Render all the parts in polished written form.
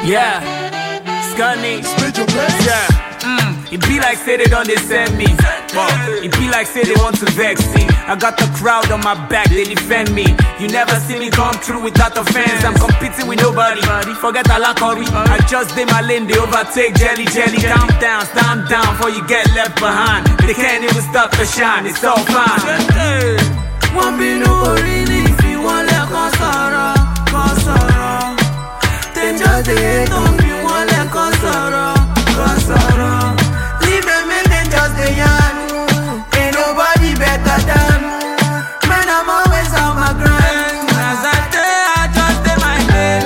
Yeah, Scunny. Yeah. It be like say they don't send me. It be like say they want to vex me. I got the crowd on my back, they defend me. You never see me come through without the fans. I'm competing with nobody. Forget Alakori. I just did my lane, they overtake jelly. Calm down, stand down before you get left behind. They can't even stop the shine, it's all fine. Won't be no worry if you want let Kosoro. Then just the hate on me, want let Kosoro. Leave them in then just the yarn. Ain't nobody better than. Man, I'm always on my grind. As I day, I just day my head.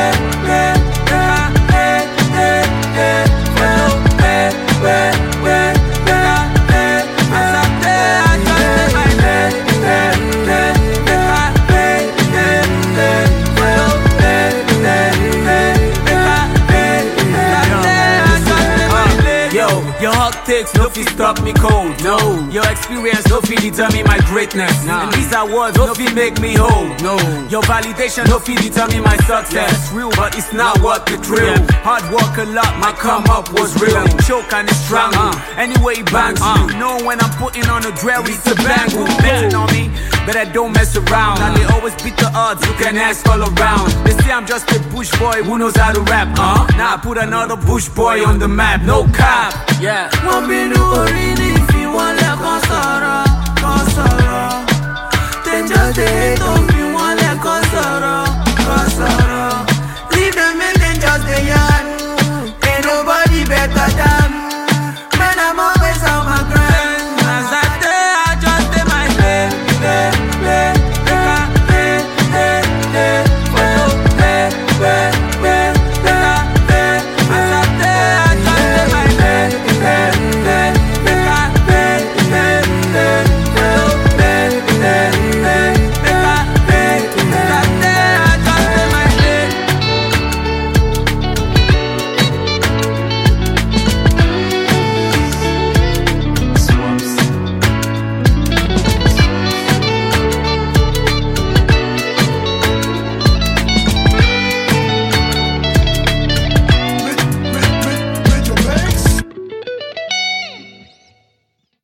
Your hot takes no fit stop me cold. No, your experience no fit determine my greatness. Nah. And these awards no fit make me whole. No, your validation no fit determine my success. It's real, but it's not worth the thrill. Hard work a lot, my come up was real. Choke and it's strangle. Anyway, it bangs you. Know when I'm putting on a drill, it's a bangle. Betting on me, but I don't mess around. And they always beat the odds, you can ask all around. They say I'm just a bush boy who knows how to rap. Now I put another bush boy on the map. No cap. Yeah. Won't be no worry if you want let Kosoro. Then just the hate on